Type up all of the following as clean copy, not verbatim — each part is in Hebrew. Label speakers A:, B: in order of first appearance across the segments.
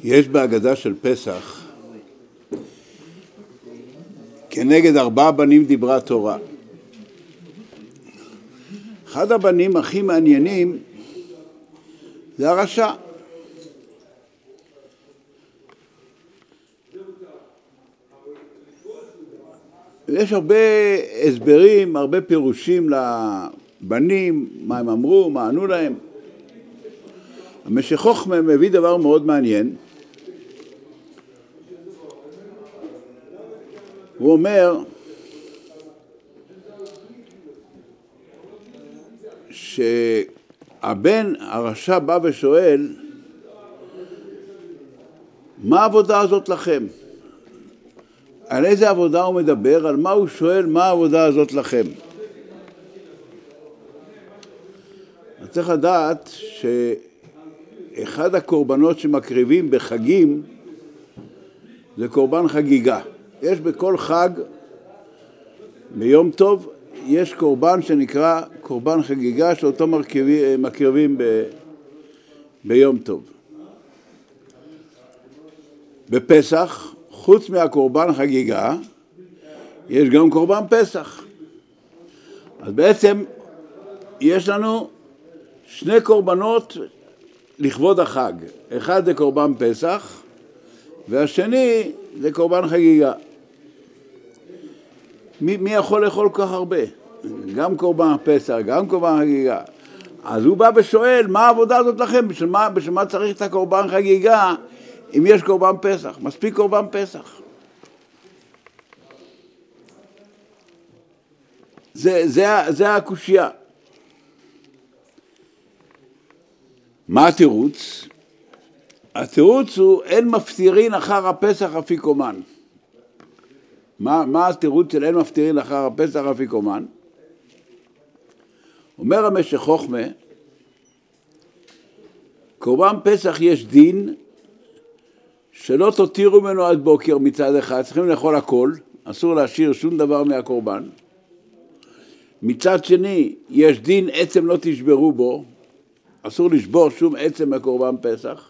A: יש בהגדה של פסח, כנגד 4 בנים דיברה תורה. אחד הבנים הכי מעניינים זה הרשע. יש הרבה הסברים, הרבה פירושים לבנים, מה הם אמרו, מה ענו להם. המשך חוכמה מביא דבר מאוד מעניין. הוא אומר שהבן הרשע בא ושואל, מה העבודה הזאת לכם? על איזה עבודה הוא מדבר? על מה הוא שואל? מה העבודה הזאת לכם? אז צריך לדעת שאחד הקורבנות שמקריבים בחגים זה קורבן חגיגה. יש בכל חג, ביום טוב, יש קורבן שנקרא קורבן חגיגה שאותו מקריבים ביום טוב. בפסח, חוץ מהקורבן חגיגה, יש גם קורבן פסח. אז בעצם יש לנו 2 קורבנות לכבוד החג. אחד זה קורבן פסח, והשני זה קורבן חגיגה. מי יכול לאכול כל כך הרבה? גם קורבן פסח, גם קורבן חגיגה. אז הוא בא ושואל, מה העבודה הזאת לכם? בשביל מה צריך את הקורבן חגיגה אם יש קורבן פסח? מספיק קורבן פסח. זה הקושיה. מה התירוץ? התירוץ הוא, אין מפטירין אחר הפסח אפיקומן. מה התירוץ של אין מפטירין אחר הפסח אפיקומן? אומר המשך חוכמה, קורבן פסח יש דין שלא תותירו ממנו עד בוקר מצד אחד, צריכים לאכול הכל, אסור להשאיר שום דבר מהקורבן. מצד שני, יש דין עצם לא תשברו בו, אסור לשבור שום עצם מהקורבן פסח.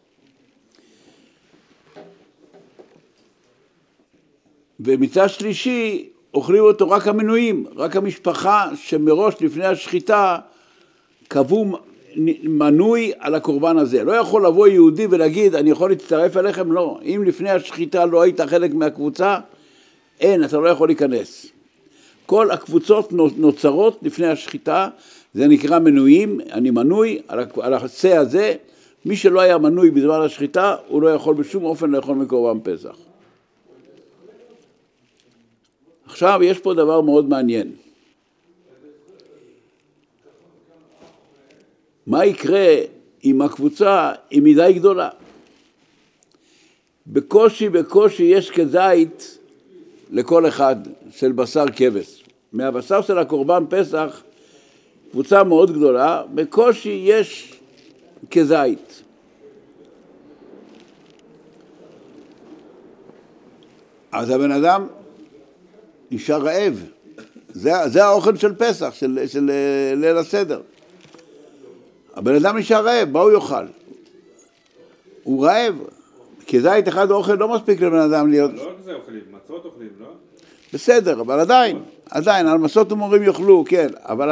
A: ומצד שלישי, אוכלים אותו רק המנויים, רק המשפחה שמראש לפני השחיטה קבעו מנוי על הקורבן הזה. לא יכול לבוא יהודי ולהגיד, אני יכול להצטרף אליכם? לא. אם לפני השחיטה לא היית חלק מהקבוצה, אין, אתה לא יכול להיכנס. כל הקבוצות נוצרות לפני השחיטה, זה נקרא מנויים, אני מנוי על החצה הזה, מי שלא היה מנוי בזמן השחיטה, הוא לא יכול בשום אופן לאכול מקורבן פסח. עכשיו יש פה דבר מאוד מעניין. מה יקרה אם הקבוצה היא מדי גדולה? בקושי יש כזית לכל אחד של בשר כבש. מהבשר של הקורבן פסח, קבוצה מאוד גדולה, בקושי יש כזית. אז הבן אדם נשאר רעב. זה האוכל של פסח, של ליל הסדר. הבן אדם נשאר רעב, מה הוא יאכל? הוא רעב. כזית אחד האוכל לא מספיק לבן אדם להיות...
B: לא רק זה אוכלים, מצות אוכלים, לא?
A: בסדר, אבל עדיין, על מצות ומורים יאכלו, כן, אבל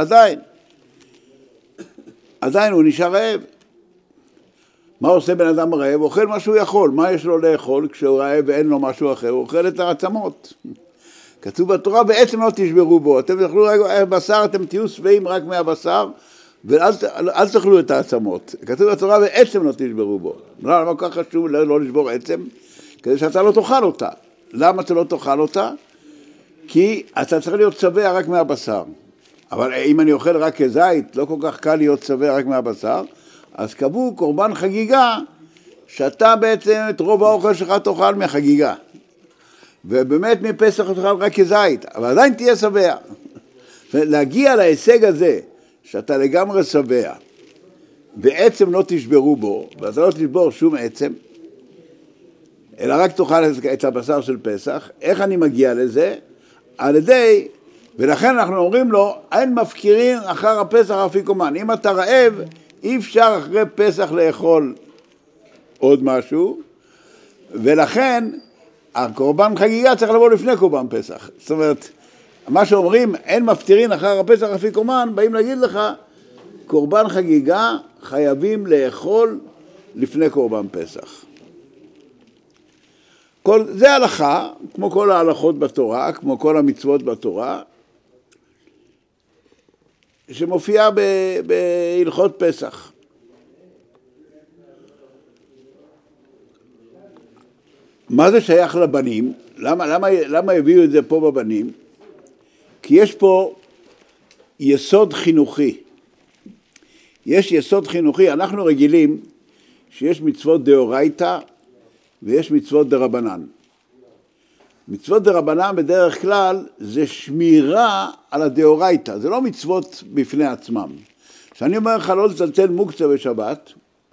A: עדיין הוא נשאר רעב. מה עושה בן אדם רעב? אוכל מה שהוא יכול. מה יש לו לאכול? כשהוא רעב ואין לו משהו אחר, הוא אוכל את העצמות. כתוב בתורה, בעצם לא תשברו בו. אתם תאכלו רק בשר, אתם תהיו שבעים רק מהבשר, ואל תאכלו את העצמות. כתוב בתורה, בעצם לא תשברו בו. למה כל כך חשוב לא לשבור עצם? כדי שאתה לא תאכל אותה. למה אתה לא תאכל אותה? כי אתה צריך להיות שבע רק מהבשר. אבל אם אני אוכל רק כזית, לא כל כך קל להיות שבע רק מהבשר, אז קבעו קורבן חגיגה, שאתה בעצם את רוב האוכל שלך תאכל מהחגיגה. ובאמת מפסח תאכל רק כזית, אבל עדיין תהיה שבע. להגיע להישג הזה, שאתה לגמרי שבע, ועצם לא תשברו בו, ואתה לא תשבור שום עצם, אלא רק תאכל את הבשר של פסח. איך אני מגיע לזה? על ידי, ולכן אנחנו אומרים לו, אין מפקירים אחר הפסח אפיקומן. אם אתה רעב, אי אפשר אחרי פסח לאכול עוד משהו, ולכן הקורבן חגיגה צריך לבוא לפני קורבן פסח. זאת אומרת, מה שאומרים, אין מפטירין אחר הפסח לפי קורבן, באים להגיד לך, קורבן חגיגה חייבים לאכול לפני קורבן פסח. זה הלכה, כמו כל ההלכות בתורה, כמו כל המצוות בתורה, שמופיעה בהלכות פסח. מה זה שייך לבנים? למה הביאו את זה פה בבנים? כי יש פה יסוד חינוכי. יש יסוד חינוכי, אנחנו רגילים שיש מצוות דאורייתא ויש מצוות דרבנן. מצוות דרבנן בדרך כלל זה שמירה על הדאורייתא, זה לא מצוות בפני עצמם. כשאני אומר לך לא לצלצל מוקצה בשבת,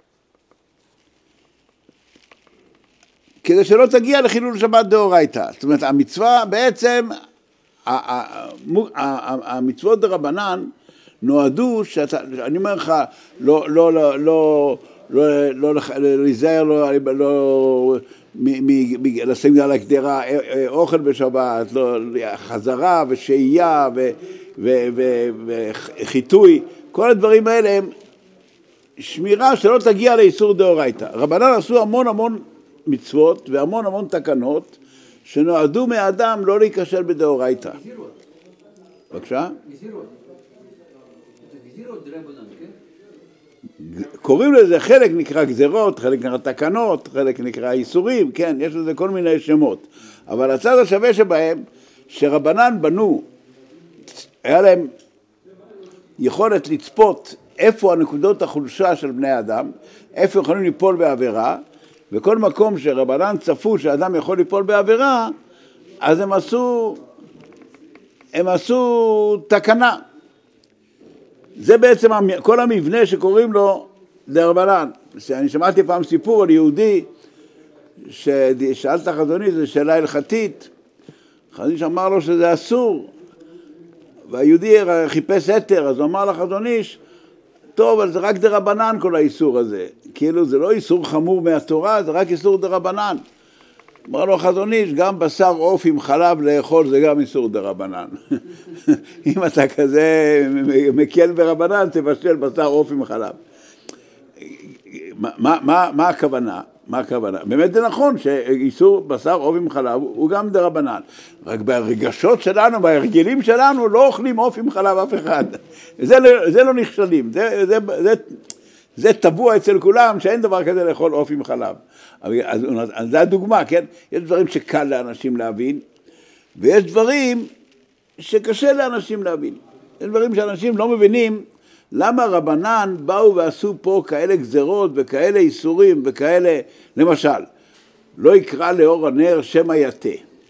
A: כדי שלא תגיע לחילול שבת דאורייתא. זאת אומרת, המצווה בעצם, המצוות דרבנן נועדו, אני אומר לך, לא להיזהר, לא לשים על הגדרה אוכל בשבת, חזרה ושהייה וחיטוי, כל הדברים האלה הם שמירה שלא תגיע לאיסור דאורייתא. רבנן עשו המון מצוות והמון תקנות שנועדו מאדם לא להיכשל בדאורייתא. בבקשה? קוראים לזה, חלק נקרא גזרות, חלק נקרא תקנות, חלק נקרא איסורים, כן, יש לזה כל מיני שמות. אבל הצד השווה שבהם, שרבנן בנו, היה להם יכולת לצפות איפה הנקודות החולשה של בני אדם, איפה יכולים ליפול בעבירה, וכל מקום שרבנן צפו שאדם יכול ליפול בעבירה, אז הם עשו תקנה. זה בעצם כל המבנה שקוראים לו דרבנן. אני שמעתי פעם סיפור על יהודי ששאל את החזון איש, זו שאלה הלכתית, החזון איש אמר לו שזה אסור, והיהודי חיפש היתר, אז הוא אמר לחזון איש, טוב, אבל זה רק דרבנן כל האיסור הזה, כאילו זה לא איסור חמור מהתורה, זה רק איסור דרבנן. אמר לו החזון איש, גם בשר עוף עם חלב לאכול זה גם איסור דרבנן. אם אתה כזה מקל ברבנן, תבשל בשר עוף עם חלב. מה הכוונה? באמת זה נכון שאיסור בשר עוף עם חלב הוא גם דרבנן. רק ברגשות שלנו, בהרגלים שלנו, לא אוכלים עוף עם חלב אף אחד. זה לא נכשלים. זה טבוע אצל כולם שאין דבר כזה לאכול עוף עם חלב. אז זה הדוגמה, כן? יש דברים שקל לאנשים להבין, ויש דברים שקשה לאנשים להבין. יש דברים שאנשים לא מבינים למה רבנן באו ועשו פה כאלה גזרות וכאלה איסורים וכאלה, למשל, לא יקרא לאור הנר שמא יתה.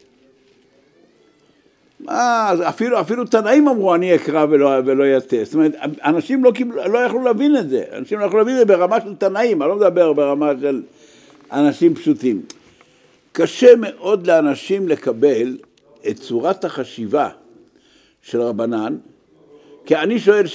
A: אפילו תנאים אמרו אני אקרא ולא יתה. זאת אומרת, אנשים לא יכלו להבין את זה. אנשים לא יכלו להבין את זה ברמה של תנאים, אני לא מדבר ברמה של אנשים פשוטים. קשה מאוד לאנשים לקבל את צורת החשיבה של רבנן, כי אני שואל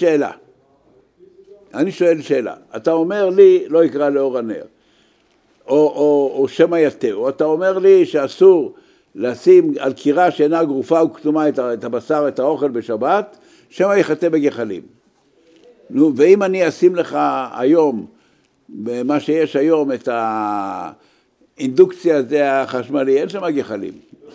A: שאלה. אתה אומר לי לא יקרא לאור הנר, או שמא יתה, או אתה אומר לי שאסור לשים על קירה שאינה גרופה וכתומה את הבשר, את האוכל בשבת, שמא יחטא בגחלים. נו, ואם אני אשים לך היום, במה שיש היום, את האינדוקציה הזה החשמלי, אין שם גחלים.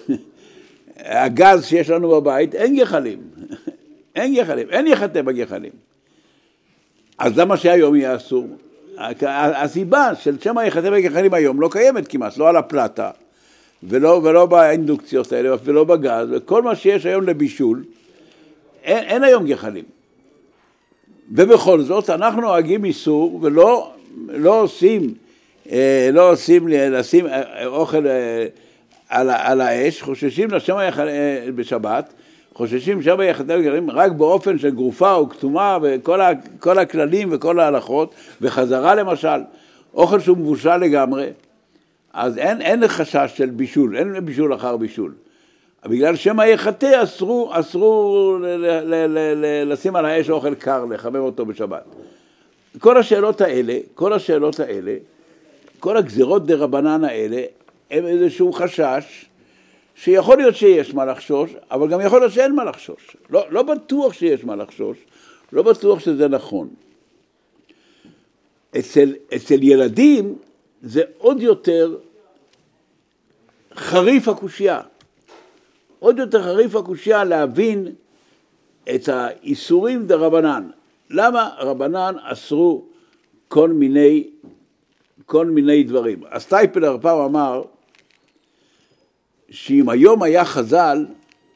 A: הגז שיש לנו בבית, אין גחלים. אין יחטא בגחלים. אז למה שהיום יהיה אסור? הסיבה של שמא יחטא בגחלים היום לא קיימת כמעט, לא על הפלטה, ולא באינדוקציות האלה, ולא בגז, וכל מה שיש היום לבישול, אין היום גחלים. ובכל זאת אנחנו נוהגים איסור, ולא עושים לשים אוכל על האש, חוששים לשמא בשבת, חוששים שמא יחטא בגחלים רק באופן של גרופה או כתומה, וכל הכללים וכל ההלכות, וחזרה למשל, אוכל שהוא מבושל לגמרי, אז אין חשש של בישול, אין בישול אחר בישול. בגלל שמא יחטא אסרו לשים על האש אוכל קר, לחמם אותו בשבת. כל השאלות האלה, כל הגזירות דרבנן האלה הם איזשהו חשש שיכול להיות שיש מה לחשוש, אבל גם יכול להיות שאין מה לחשוש. לא בטוח שיש מה לחשוש, לא בטוח שזה נכון. אצל ילדים זה עוד יותר חריף הקושיה. עוד יותר חריף הקושיה להבין את האיסורים דרבנן. למה רבנן אסרו כל מיני דברים? הסטייפלר פעם אמר שאם היום היה חז"ל,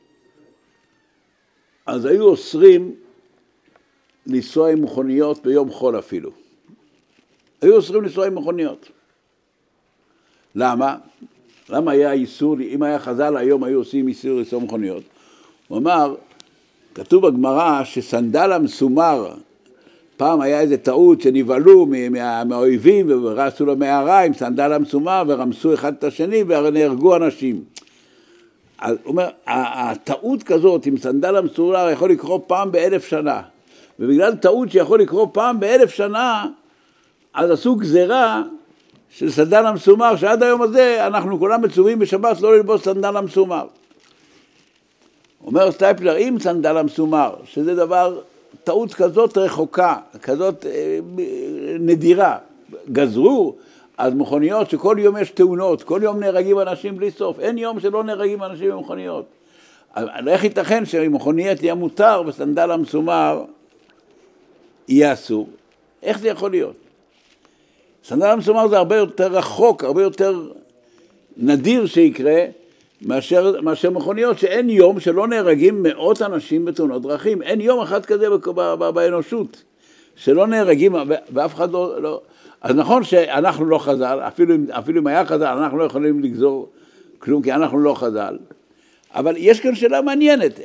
A: אז היו אוסרים לנסוע עם מכוניות ביום חול אפילו. היו אוסרים לנסוע עם מכוניות. למה? למה היה איסור, אם היה חז"ל היום היו עושים איסור לנסוע מכוניות? הוא אמר, כתוב בגמרא שסנדל המסומר, פעם היה איזה טעות שנבהלו מהאויבים ורצו למערה עם סנדל המסומר ורמסו אחד את השני ונהרגו אנשים. אז הוא אומר, הטעות כזאת עם סנדל המסומר יכול לקרות פעם ב1000 שנה, ובגלל טעות שיכול לקרות פעם ב1000 שנה, אז עשו גזירה של סנדל המסומר, שעד היום הזה אנחנו כולם מצווים בשבת לא ללבוש סנדל המסומר. אומר סטייפלר, אם סנדל המסומר, שזה דבר, טעות כזאת רחוקה, כזאת נדירה, גזרו, אז מכוניות שכל יום יש תאונות, כל יום נהרגים אנשים בלי סוף, אין יום שלא נהרגים אנשים במכוניות. אז איך ייתכן שמכונית יהיה מותר וסנדל המסומר יהיה אסור? איך זה יכול להיות? סנדל המסומר זה הרבה יותר רחוק, הרבה יותר נדיר שיקרה, מאשר מכוניות שאין יום שלא נהרגים מאות אנשים בתאונות דרכים. אין יום אחד כזה באנושות שלא נהרגים ואף אחד לא. אז נכון שאנחנו לא חז"ל, אפילו אם היה חז"ל אנחנו לא יכולים לגזור כלום כי אנחנו לא חז"ל. אבל יש כאן שאלה מעניינת,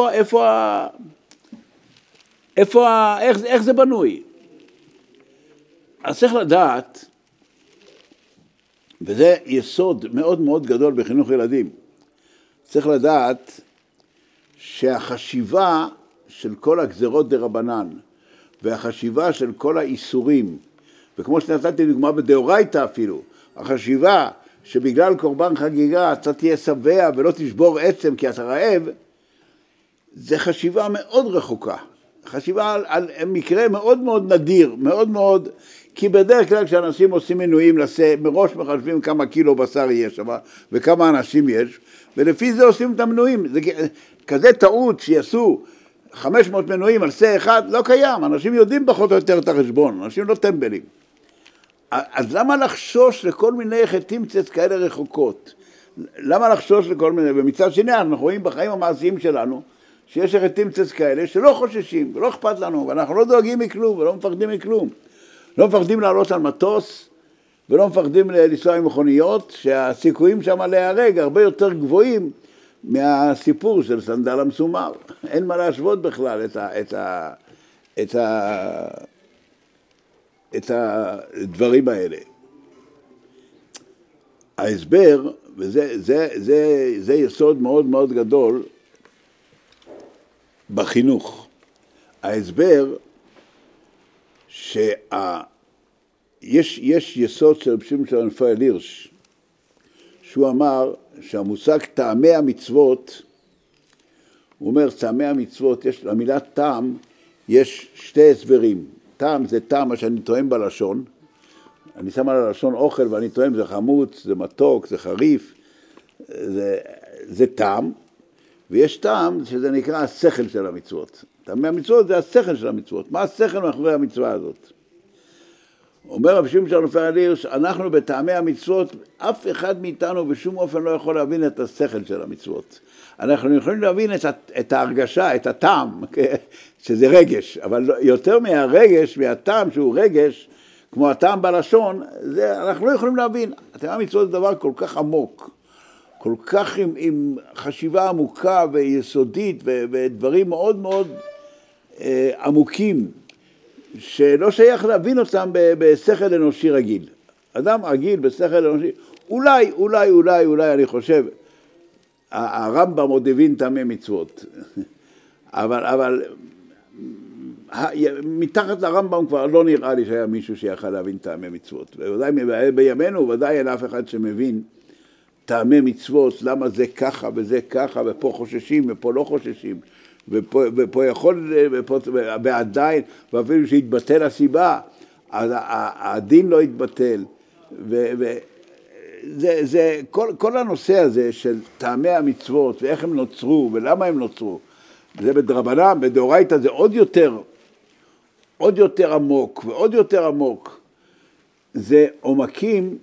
A: איך זה בנוי? אז צריך לדעת, וזה יסוד מאוד מאוד גדול בחינוך ילדים, צריך לדעת שהחשיבה של כל הגזירות דרבנן והחשיבה של כל האיסורים, וכמו שנתתי דוגמה בדאורייתא אפילו, החשיבה שבגלל קורבן חגיגה אתה תהיה שבע ולא תשבור עצם כי אתה רעב, זה חשיבה מאוד רחוקה, חשיבה על מקרה מאוד מאוד נדיר, מאוד מאוד, כי בדרך כלל כשאנשים עושים מנויים מראש מחשבים כמה קילו בשר יש שם וכמה אנשים יש, ולפי זה עושים את המנויים. זה כזה טעות שיעשו 500 מנויים על שא אחד, לא קיים. אנשים יודעים פחות או יותר את החשבון, אנשים לא טמבלים. אז למה לחשוש לכל מיני חטימצות כאלה רחוקות? למה לחשוש לכל מיני? ומצד שני אנחנו רואים בחיים המעשיים שלנו שיש חטימצות כאלה שלא חוששים ולא אכפת לנו, ואנחנו לא דואגים מכלום ולא מפחדים מכלום. לא מפחדים לעלות על מטוס ולא מפחדים לנסוע עם מכוניות, שהסיכויים שם להיהרג הרבה יותר גבוהים מהסיפור של סנדל המסומר. אין מה להשוות בכלל את הדברים האלה. ההסבר, וזה יסוד מאוד מאוד גדול בחינוך. ההסבר יש יסוד של שמשון רפאל הירש, שהוא אמר שהמושג טעמי המצוות, הוא אומר טעמי המצוות, יש למילה טעם, יש שתי הסברים. טעם זה טעם, מה שאני טועם בלשון, אני שם על הלשון אוכל ואני טועם, זה חמוץ, זה מתוק, זה חריף, זה טעם, ויש טעם שזה נקרא השכל של המצוות. טעמי המצוות זה השכל של המצוות. מה השכל מאחורי המצווה הזאת? אומר רב שמשון רפאל הירש, אנחנו בטעמי המצוות, אף אחד מאיתנו בשום אופן לא יכול להבין את השכל של המצוות. אנחנו יכולים להבין את ההרגשה, את הטעם, שזה רגש, אבל יותר מהרגש, מהטעם שהוא רגש, כמו הטעם בלשון, אנחנו לא יכולים להבין. טעמי המצוות זה דבר כל כך עמוק, כל כך עם חשיבה עמוקה ויסודית, ודברים מאוד מאוד עמוקים, שלא שייך להבין אותם בשכל אנושי רגיל. אדם רגיל בשכל אנושי, אולי, אני חושב, הרמב"ם עוד הבין טעמי מצוות, אבל מתחת לרמב"ם כבר לא נראה לי שהיה מישהו שיכל להבין טעמי מצוות. וודאי בימינו, ודאי אין אף אחד שמבין טעמי מצוות, למה זה ככה וזה ככה, ופה חוששים ופה לא חוששים, ופה יכול, ועדיין, ואפילו שהתבטל הסיבה, אז הדין לא התבטל. כל הנושא הזה של טעמי המצוות, ואיך הם נוצרו, ולמה הם נוצרו, זה בדרבנן, בדאורייתא זה עוד יותר עמוק, ועוד יותר עמוק. זה עומקים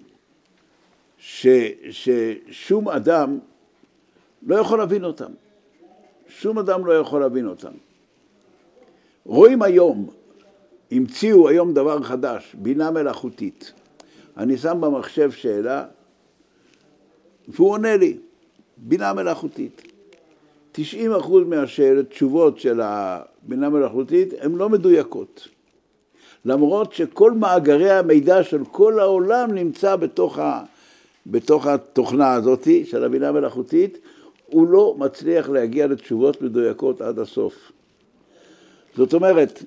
A: ששום אדם לא יכול להבין אותם. שום אדם לא יכול להבין אותם. רואים היום, המציאו היום דבר חדש, בינה מלאכותית. אני שם במחשב שאלה, והוא עונה לי, בינה מלאכותית. 90% מהתשובות של הבינה מלאכותית הן לא מדויקות. למרות שכל מאגרי המידע של כל העולם נמצא בתוך התוכנה הזאת של הבינה מלאכותית, הוא לא מצליח להגיע לתשובות מדויקות עד הסוף. זאת אומרת,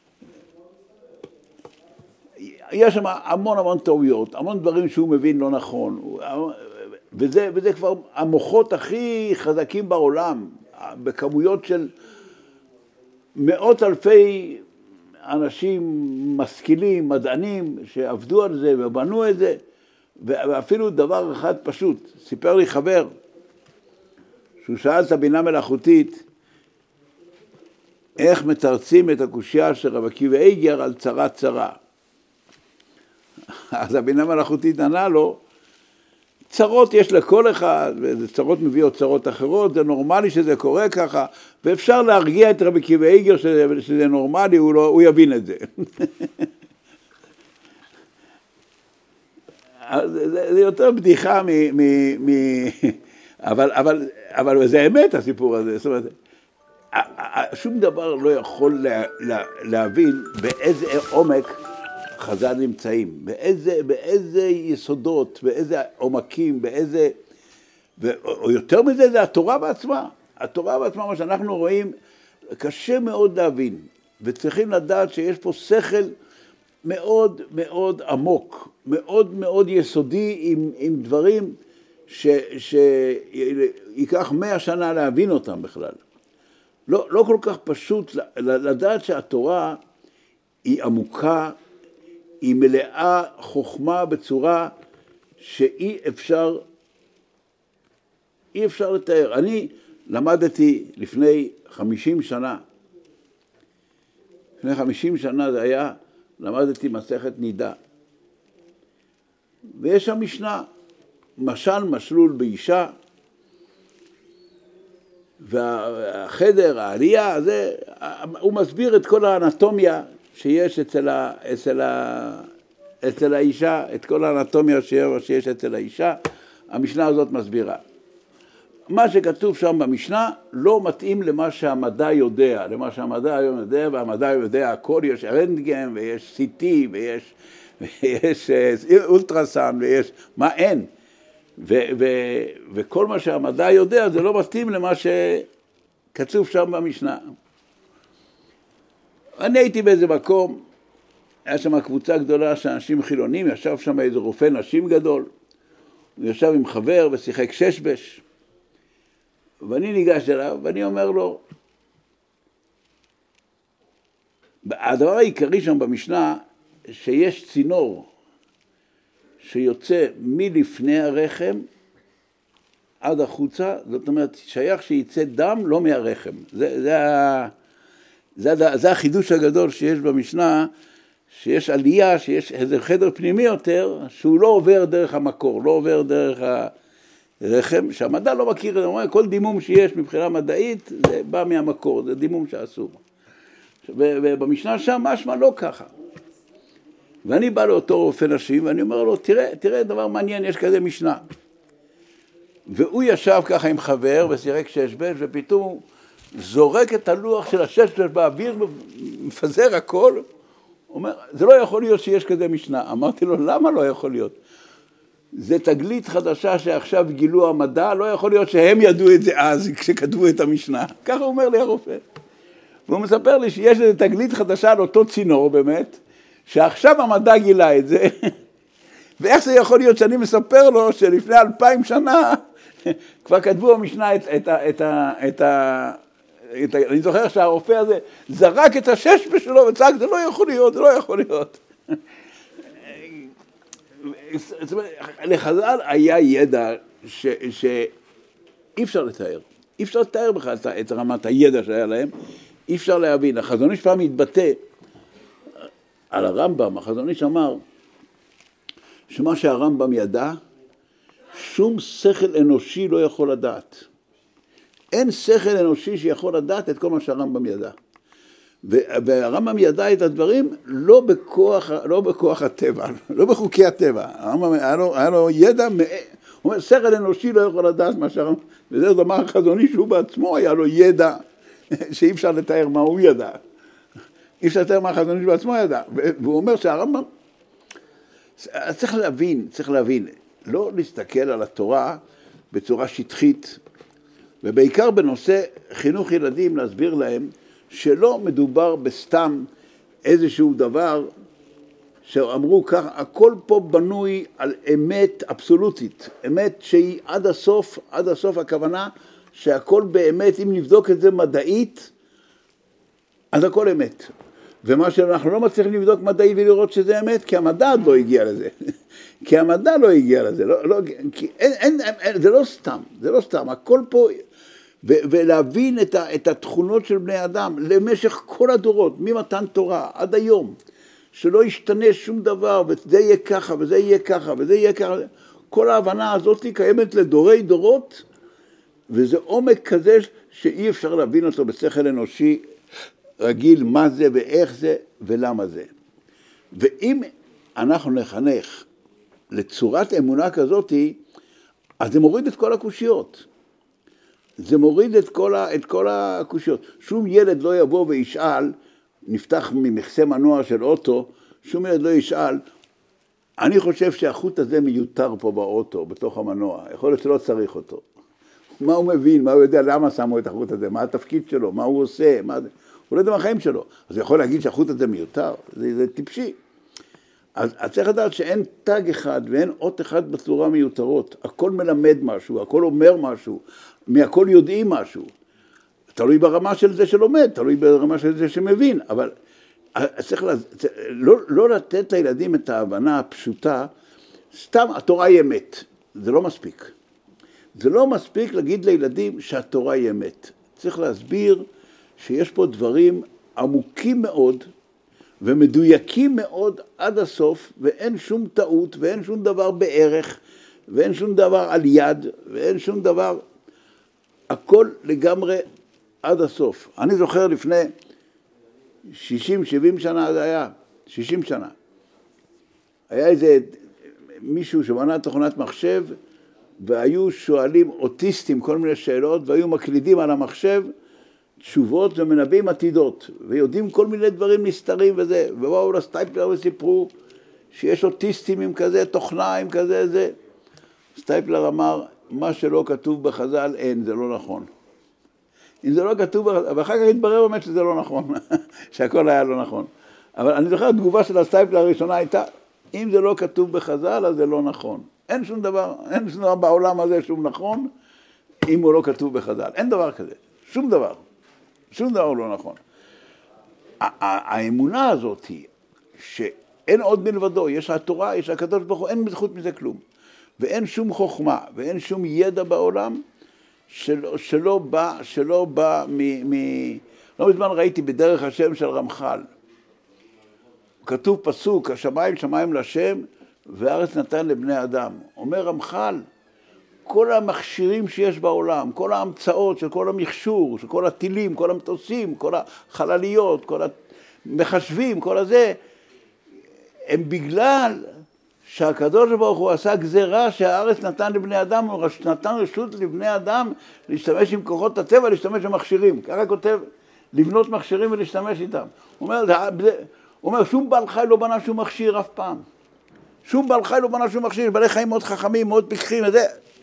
A: יש שם המון טעויות, המון דברים שהוא מבין לא נכון, וזה כבר המוחות הכי חזקים בעולם, בכמויות של מאות אלפי אנשים משכילים, מדענים, שעבדו על זה ובנו את זה, ואפילו דבר אחד פשוט, סיפר לי חבר, שהוא שאל את הבינה מלאכותית, איך מתרצים את הקושיה של רב עקיבא איגר על צרה צרה. אז הבינה מלאכותית ענה לו, צרות יש לכל אחד, וצרות מביאות צרות אחרות, זה נורמלי שזה קורה ככה, ואפשר להרגיע את רב עקיבא איגר שזה נורמלי, הוא יבין את זה. זה יותר בדיחה אבל זה אמת הסיפור הזה. זאת אומרת, שום דבר לא יכול להבין באיזה עומק חז"ל נמצאים, באיזה יסודות, באיזה עומקים, או יותר מזה זה התורה בעצמה. התורה בעצמה, מה שאנחנו רואים, קשה מאוד להבין, וצריכים לדעת שיש פה שכל מאוד מאוד עמוק, מאוד מאוד יסודי, עם דברים שייקח 100 שנה להבין אותם בכלל. לא כל כך פשוט לדעת שהתורה היא עמוקה, היא מלאה חוכמה בצורה שאי אפשר לתאר. אני למדתי לפני 50 שנה, לפני 50 שנה זה היה, למדתי מסכת נידה. ויש שם משנה, משל משלול באישה, והחדר, העלייה, הוא מסביר את כל האנטומיה שיש אצל האישה, את כל האנטומיה שיש אצל האישה, המשנה הזאת מסבירה. מה שכתוב שם במשנה לא מתאים למה שהמדע יודע, והמדע יודע הכל, יש רנטגן ויש CT ויש אולטרסאונד ויש, מה אין? וכל מה שהמדע יודע זה לא מתאים למה שכתוב שם במשנה. אני הייתי באיזה מקום, היה שם קבוצה גדולה של אנשים חילונים, ישב שם איזה רופא נשים גדול, הוא ישב עם חבר ושיחק ששבש, ואני ניגש אליו ואני אומר לו, הדבר העיקרי שם במשנה, שיש צינור שיוצא מלפני הרחם עד החוצה, זאת אומרת, שייך שיצא דם לא מהרחם. זה החידוש הגדול שיש במשנה, שיש עלייה, שיש איזה חדר פנימי יותר, שהוא לא עובר דרך המקור, לא עובר דרך הרחם, שהמדע לא מכיר, כל דימום שיש מבחינה מדעית, זה בא מהמקור, זה דימום שאסור. ובמשנה שם משמע לא ככה. ואני בא לאותו רופא נשים, ואני אומר לו, תראה דבר מעניין, יש כזה משנה. והוא ישב ככה עם חבר, וסירק ששבש, ופתאום הוא זורק את הלוח של הששבש באוויר, מפזר הכל. הוא אומר, זה לא יכול להיות שיש כזה משנה. אמרתי לו, למה לא יכול להיות? זה תגלית חדשה שעכשיו גילו המדע, לא יכול להיות שהם ידעו את זה אז, כשכתבו את המשנה. ככה אומר לי הרופא. והוא מספר לי שיש איזו תגלית חדשה על אותו צינור באמת, שעכשיו המדע גילה את זה, ואיך זה יכול להיות שאני מספר לו שלפני 2000 שנה, כבר כתבו במשנה אני זוכר שהרופא הזה זרק את השש שלו וצעק, זה לא יכול להיות, זה לא יכול להיות. לחז"ל היה ידע שאי אפשר לתאר. אי אפשר לתאר בכלל את רמת הידע שהיה להם, אי אפשר להבין. החזון איש פעם התבטא על הרמב"ם, החזון איש אמר שמה שהרמב"ם ידע, שום שכל אנושי לא יכול לדעת. אין שכל אנושי שיכול לדעת את כל מה שהרמב"ם ידע. והרמב"ם ידע את הדברים לא בכוח הטבע, לא בחוקי הטבע. הרמב"ם היה לו ידע, הוא אומר, שכל אנושי לא יכול לדעת מה שהרמב"ם, וזה דבר החזוני שהוא בעצמו היה לו ידע שאי אפשר לתאר מה הוא ידע. אי אפשר לתאר מה החזוני שבעצמו ידע. והוא אומר שהרמב"ם, צריך להבין, לא להסתכל על התורה בצורה שטחית, ובעיקר בנושא חינוך ילדים להסביר להם שלא מדובר בסתם איזשהו דבר שאמרו כך, הכל פה בנוי על אמת אבסולוטית, אמת שהיא עד הסוף הכוונה שהכל באמת, אם נבדוק את זה מדעית, אז הכל אמת. ומה שאנחנו לא מצליחים לבדוק מדעי ולראות שזה אמת, כי המדע לא הגיע לזה. כי המדע לא הגיע לזה. זה לא סתם, הכל פה, ולהבין את התכונות של בני אדם למשך כל הדורות, ממתן תורה עד היום, שלא ישתנה שום דבר, וזה יהיה ככה, וזה יהיה ככה, וזה יהיה ככה. כל ההבנה הזאת קיימת לדורי דורות, וזה עומק כזה שאי אפשר להבין אותו בשכל אנושי רגיל, מה זה ואיך זה ולמה זה. ואם אנחנו נחנך לצורת אמונה כזאת, אז זה מוריד את כל הקושיות. זה מוריד את כל הקושיות. שום ילד לא יבוא וישאל, נפתח ממכסה מנוע של אוטו, שום ילד לא ישאל, אני חושב שהחוט הזה מיותר פה באוטו, בתוך המנוע, יכול להיות שלא צריך אותו. מה הוא מבין, מה הוא יודע, למה שמו את החוט הזה, מה התפקיד שלו, מה הוא עושה, הוא לא יודע מה החיים שלו. אז הוא יכול להגיד שהחוט הזה מיותר, זה טיפשי. אז צריך לדעת שאין תג אחד ואין אות אחד בצורה מיותרות. הכל מלמד משהו, הכל אומר משהו, מהכל יודעים משהו. תלוי ברמה של זה שלומד, תלוי ברמה של זה שמבין, אבל צריך לא לתת לילדים את ההבנה הפשוטה, סתם התורה היא אמת, זה לא מספיק. זה לא מספיק להגיד לילדים שהתורה היא אמת. צריך להסביר שיש פה דברים עמוקים מאוד ומדויקים מאוד עד הסוף, ואין שום טעות ואין שום דבר בערך ואין שום דבר על יד ואין שום דבר, הכל לגמרי עד הסוף. אני זוכר לפני 60-70 שנה, זה היה 60 שנה, היה איזה מישהו שבנה תוכנת מחשב, והיו שואלים אוטיסטים כל מיני שאלות, והיו מקלידים על המחשב תשובות ומנבאים עתידות, ויודעים כל מיני דברים נסתרים וזה, ובאו לסטייפלר וסיפרו שיש אוטיסטים עם כזה תוכנה, עם כזה זה. סטייפלר אמר, מה שלא כתוב בחז"ל אין, זה לא נכון. אם זה לא כתוב בחז"ל, ואחר כך התברר באמת שזה לא נכון, שהכל היה לא נכון. אבל אני זוכר, התגובה של הסטייפלר הראשונה הייתה, אם זה לא כתוב בחז"ל, אז זה לא נכון. אין שום דבר בעולם הזה שהוא נכון, אם הוא לא כתוב בחז"ל. אין דבר כזה, שום דבר לא נכון. האמונה הזאת היא שאין עוד מלבדו, יש התורה, יש הקדוש ברוך הוא, אין חוץ מזה כלום. ואין שום חוכמה, ואין שום ידע בעולם שלא בא לא מזמן ראיתי בדרך השם של רמח"ל. כתוב פסוק, השמיים שמיים לשם, והארץ נתן לבני אדם. אומר רמח"ל, כל המכשירים שיש בעולם, כל ההמצאות של כל המכשור, של כל הטילים, כל המטוסים, כל החלליות, כל המחשבים, כל הזה, הם בגלל שהקדוש ברוך הוא עשה גזירה שהארץ נתן לבני אדם, הוא נתן רשות לבני אדם להשתמש עם כוחות הטבע, להשתמש במכשירים. ככה כותב, לבנות מכשירים ולהשתמש איתם. הוא אומר, שום בעל חי לא בנה שום מכשיר אף פעם. שום בעל חי לא בנה שום מכשיר, בעלי חיים מאוד חכמים, מאוד פיקחים, וזה.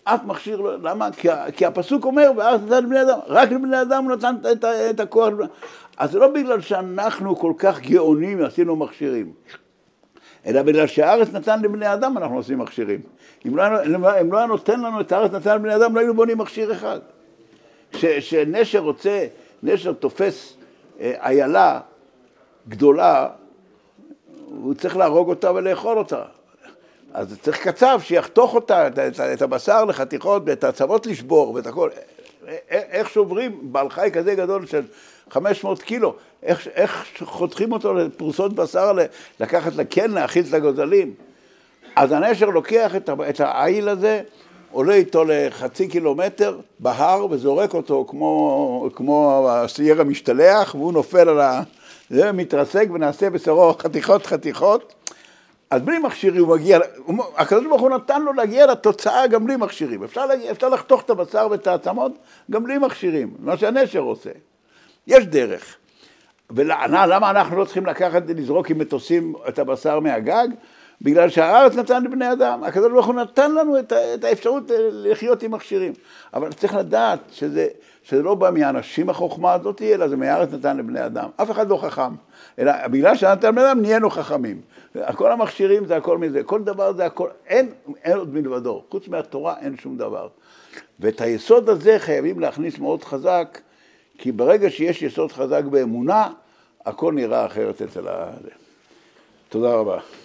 A: אף מכשיר לא, למה? כי הפסוק אומר, ואז נתן לבני אדם, רק לבני אדם הוא נתן את הכוח. אז זה לא בגלל שאנחנו כל כך גאונים עשינו מכשירים, אלא בגלל שהארץ נתן לבני אדם אנחנו עושים מכשירים. אם לא היה נותן לנו את הארץ נתן לבני אדם, לא היינו בונים מכשיר אחד. שנשר רוצה, נשר תופס איילה גדולה, הוא צריך להרוג אותה ולאכול אותה. אז צריך קצב שיחתוך אותה, את הבשר לחתיכות, ואת העצמות לשבור, ואת הכל. איך שוברים בעל חי כזה גדול של 500 קילו, איך חותכים אותו לפרוסות בשר, לקחת לקן, להאכיל את הגוזלים. אז הנשר לוקח את העיל הזה, עולה איתו לחצי קילומטר בהר, וזורק אותו כמו הסייר המשתלח, והוא נופל על זה, מתרסק ונעשה בשרו חתיכות. אז בלי מכשירים הוא מגיע, הקדוש ברוך הוא נתן לו להגיע לתוצאה גם בלי מכשירים. אפשר לחתוך את הבשר ואת העצמות גם בלי מכשירים, מה שהנשר עושה. יש דרך. ולמה אנחנו לא צריכים לקחת ולזרוק עם מטוסים את הבשר מהגג? בגלל שהארץ נתן לבני אדם. הקדוש ברוך הוא נתן לנו את האפשרות לחיות עם מכשירים. אבל צריך לדעת שזה לא בא מהאנשים החוכמה הזאת, אלא זה מהארץ נתן לבני אדם. אף אחד לא חכם. אלא בגלל שנתן לבני אדם נהיינו חכמים. כל המכשירים זה הכל מזה. כל דבר זה הכל. אין עוד מלבדו. חוץ מהתורה אין שום דבר. ואת היסוד הזה חייבים להכניס מאוד חזק, כי ברגע שיש יסוד חזק באמונה, הכל נראה אחרת אצל תודה רבה.